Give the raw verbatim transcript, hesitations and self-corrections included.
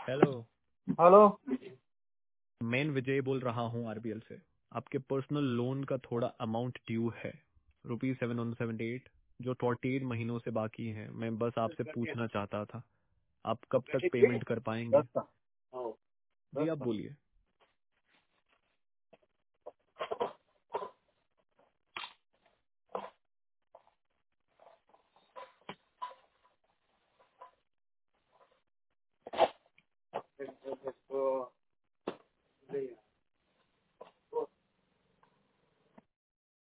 Hello, hello. मैं विजय बोल रहा हूँ आरबीएल से। आपके पर्सनल लोन का थोड़ा अमाउंट ड्यू है, rupees seven one seventy eight, जो फोर्टी एट महीनों से बाकी है। मैं बस आपसे पूछना चाहता था, आप कब तक पेमेंट कर पाएंगे? दस का जी दस आप का बोलिए।